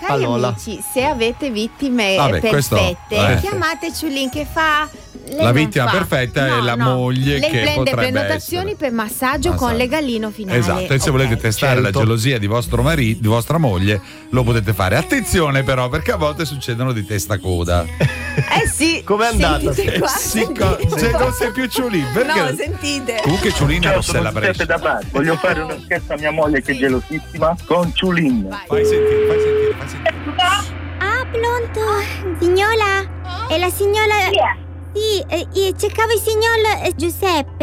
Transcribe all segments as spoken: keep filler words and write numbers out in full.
Cari Lola. amici, se avete vittime Vabbè, perfette, questo, eh. chiamate Ciulin che fa. Lei La non vittima fa. perfetta è No, la no. moglie Lei che prende potrebbe prenotazioni essere. per massaggio Massaggio. con legallino finale. Esatto, e se Ok. volete testare Certo. la gelosia di vostro marito, di vostra moglie, lo potete fare. Attenzione però, perché a volte succedono di testa coda. Eh sì. Com'è andata? Sentite qua, Sì, sentite. co- se non sei più Ciulin, perché? No, sentite. Comunque Ciulin è Ciao, Rossella sono Giuseppe Brescia. da Bari. Voglio fare uno scherzo a mia moglie che è gelosissima con Ciulin. Fai sentire, fai sentire, fai sentire. Ah, pronto? Signora? È la signora... Chi è? Sì, eh, io cercavo il signor eh, Giuseppe.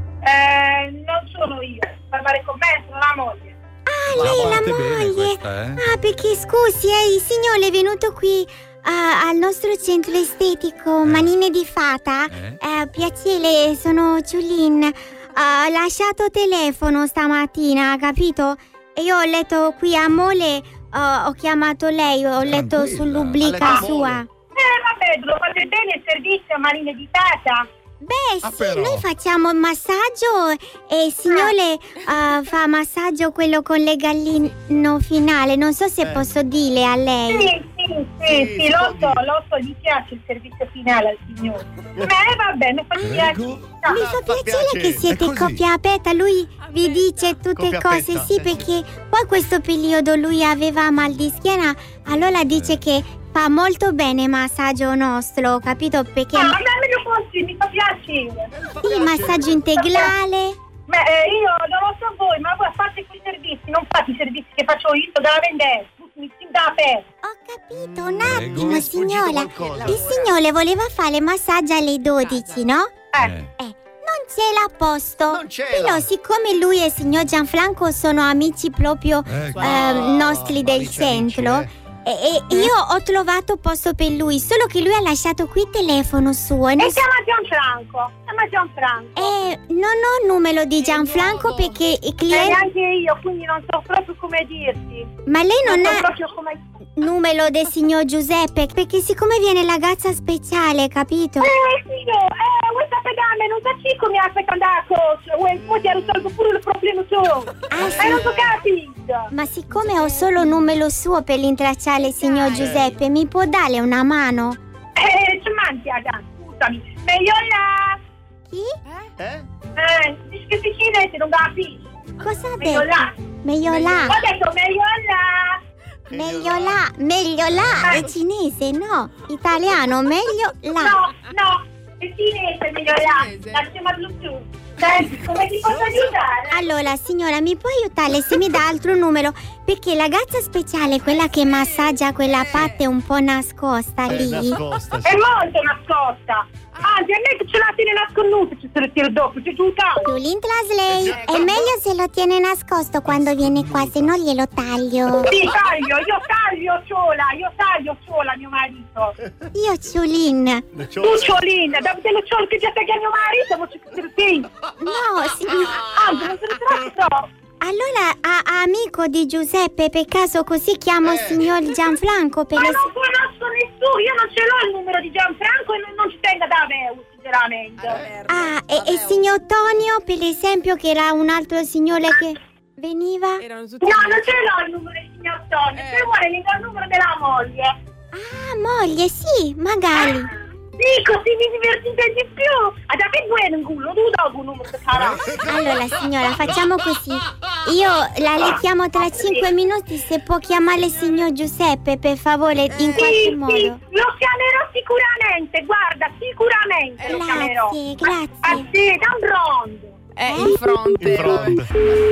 Eh, non sono io. Parlare con me, sono la moglie. Ah, La lei è parte la bene moglie. questa, eh? Ah, perché scusi, eh, il signore è venuto qui ah, al nostro centro estetico Manine di Fata. Eh? Eh, piacere, sono Ciulin. Ha lasciato telefono stamattina, capito? E io ho letto qui a Mole, eh, ho chiamato lei, ho letto Tranquilla. Ha sull'ublica letto a sua. Mole. Eh, vabbè, lo fate bene il servizio a Marine di Tata. Beh, Ah, sì, però. noi facciamo il massaggio e il signore eh, fa massaggio quello con le gallino finale. Non so se Eh. posso dire a lei. Sì, sì, sì, Sì, sì, lo si so, può dire. lo so, gli piace il servizio finale al signore. Eh, va bene, fa piacere. Prego. Mi No, fa fa piacere piacere, che siete è così. coppia aperta, lui vi dice tutte Coppia cose, aperta, sì, sì, perché poi questo periodo lui aveva mal di schiena, allora dice che fa molto bene il massaggio nostro, capito? Perché no, a me me lo consigli, mi fa piacere. sì, il massaggio integrale. Beh, eh, io non lo so voi, ma voi fate quei servizi, non fate i servizi che faccio io, sto da vendere, mi si da aperto. Ho capito, un Prego. attimo, Mi è sfuggito signora. qualcosa. Il signore voleva fare massaggio alle dodici, no? Eh, Eh. Eh, non ce l'ha posto. Non ce Però l'ha. siccome lui e il signor Gianfranco sono amici proprio Ecco. ehm, nostri del amici, amici, centro, eh. e, e io ho trovato posto per lui, solo che lui ha lasciato qui il telefono suo. E non e so- chiama Gianfranco, chiama Gianfranco. eh, non ho il numero di Gianfranco perché i E clienti... neanche io, quindi non so proprio come dirti. Ma lei non so ha proprio come... numero del signor Giuseppe, perché siccome viene la gazza speciale, capito? Eh, signor, eh, vuoi sapere da me, non so chi come aspetta andare a coach, vuoi, poi ti risolvo pure il problema tuo. Ah, sì. Eh, non so capito. Ma siccome ho solo il numero suo per rintracciare il signor Giuseppe, mi può dare una mano? Eh, ci manchi, Aga, scusami. Meglio là. Chi? Eh? Eh, dici che sei cinese, non capisci. Cosa ha Meglio detto? là. Meglio là. Ho detto meglio là. Meglio là, meglio là, è cinese, no, italiano, meglio là. No, no, è cinese, meglio là. La chiama Bluetooth. Senti, come ti posso aiutare? Allora, signora, mi può aiutare se mi dà altro numero? Perché la gazza speciale, quella che massaggia quella parte un po' nascosta Eh, lì. nascosta, sì. È molto nascosta. Anzi, a me che ce la tiene nasconduta, ci se lo tiro dopo, c'è tutto. Ciulin Translate, è meglio se lo tiene nascosto quando viene qua, se no glielo taglio. Sì, taglio, io taglio sola, io taglio sola mio marito. Io Ciulin. Tu Ciolin, da dello ciolo che già taglia mio marito, ma c'è che te lo No, signora. Anzi, non se lo tratto. Allora, a, a amico di Giuseppe, per caso così chiamo il signor Gianfranco per Ma le... non conosco nessuno, io non ce l'ho il numero di Gianfranco e non, non ci tenga da me, sinceramente. Ah, e, e il signor Tonio, per esempio, che era un altro signore che veniva? Erano tutti No, non ce l'ho il numero del signor Tonio, se vuole mi dà il numero della moglie. Ah, moglie, sì, magari. Sì, così mi divertite di più. A da che buono in culo, tu dopo un numero che sarà. Allora, signora, facciamo così. Io la richiamo tra cinque minuti, se può chiamare il signor Giuseppe, per favore, in qualche Sì, modo. sì, lo chiamerò sicuramente, guarda, sicuramente lo chiamerò. Grazie, grazie. Ah sì, da un rondo. Eh, in fronte. In fronte.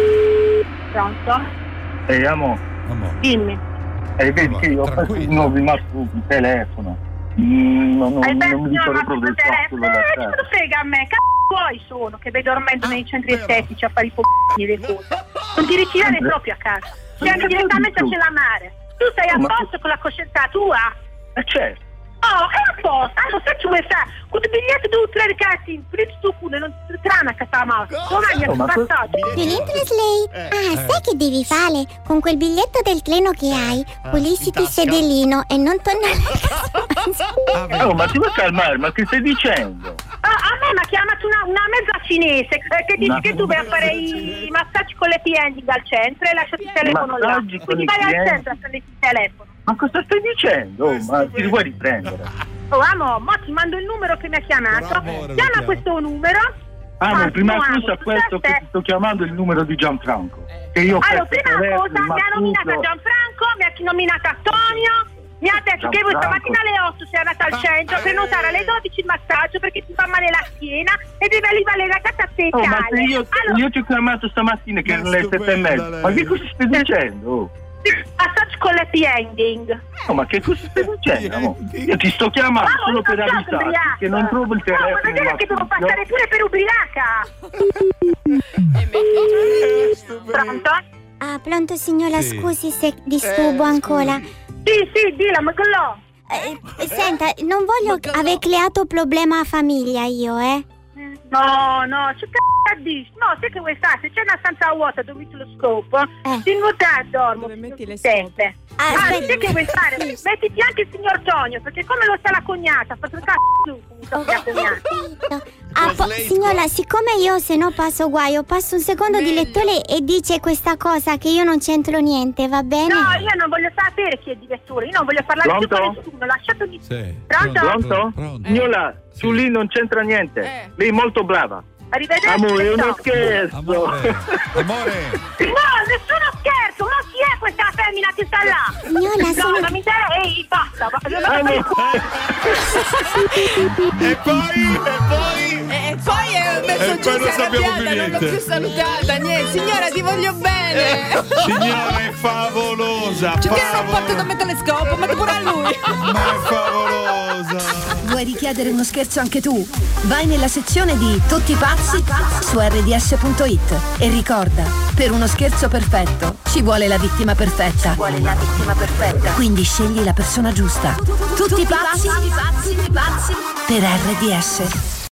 Pronto? Ehi, amo, Amore. Dimmi. e vedi che io ho fatto Tranquillo. un nuovo rimasto sul telefono. Mm, non, non, Hai non mi perso ricordo una proprio il telefono? posto della Eh, che casa. te lo frega a me? C***o tuoi sono, che vedo ormai nei centri estetici a fare i p***i le cose. Non ti ritirare proprio a casa. Sei anche direttamente a Celamare. Tu stai a Ma- posto con la coscienza tua? Eh certo. Oh, è a posto. Allora, se ci vuoi fare, con il biglietto devo tre ragazzi, prendi tu culo, non ti trama che sta male. Domani Oh, è ma un que- passaggio. Ciulin Translate. Eh, Ah, eh. sai che devi fare? Con quel biglietto del treno che hai, Ah, pulisci in il tasca? sedellino e non tornare a casa. Ah, vedi. Oh, ma ti vuoi calmare? Ma che stai dicendo? Ah, a me mi ha chiamato una, una mezza cinese eh, che dice Ma- che tu vai a fare i, i massaggi con le clienti dal centro e lasciati il telefono là. Massaggi con Quindi i vai al clienti? centro a prendere il telefono. Ma cosa stai dicendo? Oh, ma ti vuoi riprendere? Oh, amo, mo ti mando il numero che mi ha chiamato. Bravo, Chiama questo numero. Ah, ma prima Amo, cosa amo, questo che ti sto chiamando il numero di Gianfranco. Che io ho Allora, perso prima telefono, cosa, mi ha nominata battuto. Gianfranco, mi ha nominata Antonio, mi ha detto che voi Gianfranco. stamattina alle otto sei andata al centro per notare alle dodici il massaggio perché ti fa male la schiena e deve arrivare la gatta a te. Oh, ma se io, allora, io ti ho chiamato stamattina che Ma erano le sette e stupenda mezza. lei. Ma che cosa stai dicendo? Oh. massaggio con l'happy ending. No, ma che cosa stai dicendo? Io ti sto chiamando Ma solo non per so avvisarti ubriaca. che non trovo il No, telefono. ma vedere che devo ma- passare pure per ubriaca. Pronto? Ah, pronto signora, Sì. scusi se disturbo ancora. Sì, sì, dillo, ma con lo. Eh, senta, non voglio aver creato problema a famiglia io, eh. No, no, che c***o dici? No, sai che vuoi stare? Se c'è una stanza vuota dove metti lo scopo, Eh. ti nuotare dormo. Dove metti le sempre. Ah, Ah, aspetta. sai che vuoi fare? Mettiti anche il signor Tonio, perché come lo sa la cognata, fa il cazzo su, Ho la cognata. capito. Ah, po- signora, siccome io se no passo guaio, passo un secondo di lettore e dice questa cosa che io non c'entro niente, va bene? No, io non voglio sapere chi è il direttore, io non voglio parlare più Pronto? con nessuno, lasciatemi. Sì. Pronto? Pronto? Pronto. Signora, Sì. su lì non c'entra niente. Eh. Lei è molto brava. Arrivederci. Amore, è uno no. scherzo. Amore, amore. No, nessuno scherzo, ma chi è questa femmina che sta là? Signora, No, sono... non mi interessa, ehi, basta, basta, Amore. E poi, e poi. E poi è messo E giù, poi non si è sappiamo arrabbiata, più non l'ho niente. più salutata, niente. Signora, ti voglio bene. Signora, è favolosa. Ci tiene un favolosa. patto da telescopo, metti pure a lui. Ma è favolosa. Vuoi richiedere uno scherzo anche tu? Vai nella sezione di Tutti pazzi su erre d s punto it e ricorda, per uno scherzo perfetto ci vuole la vittima perfetta. Ci vuole la vittima perfetta. Quindi scegli la persona giusta. Tutti pazzi, pazzi, pazzi per erre d s.